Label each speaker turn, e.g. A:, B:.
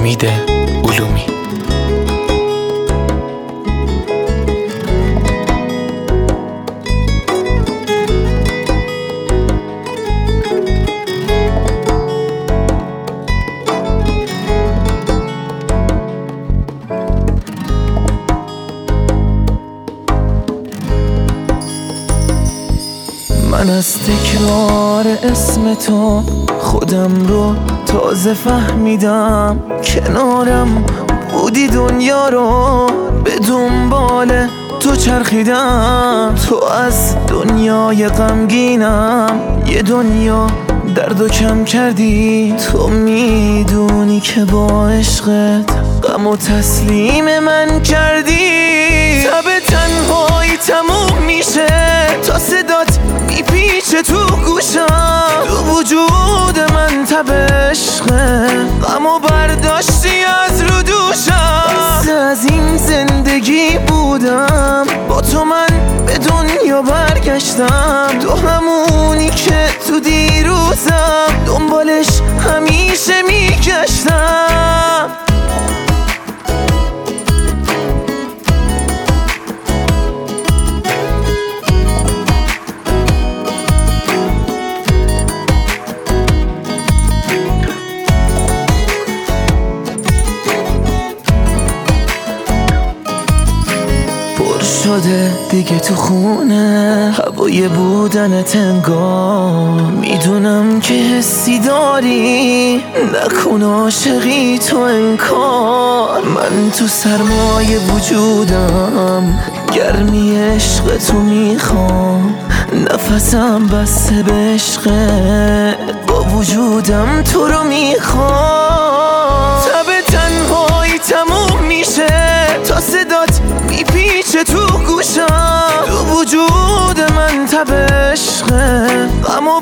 A: امید علومی. من از تکرار اسم تو خودم رو تازه فهمیدم، کنارم بودی دنیا رو به دنبال تو چرخیدم. تو از دنیای غمگینم یه دنیا دردو کم کردی. تو میدونی که با عشقت غمو تسلیم من کردی. شب تنهایی تموم میشه تا صدات میپیچه تو گوشم. تو وجود من تب عشقه، غمو برداشتی از رو دوشم. از این زندگی بودم با تو، من به دنیا برگشتم. تو همونی که تو دیروزم دنبالش همیشه میگشتم. شده دیگه تو خونه هوای بودنت انگار. میدونم که حسی داری، نکن عاشقی تو انکار. من تو سرمایه وجودم، گرمی عشق تو میخوام. نفسم بسته به عشقت، با وجودم تو رو میخوام. شب تنهایی تموم میشه تا صدات میپیچه تو گوشم. تو وجود من تب عشقه، غمو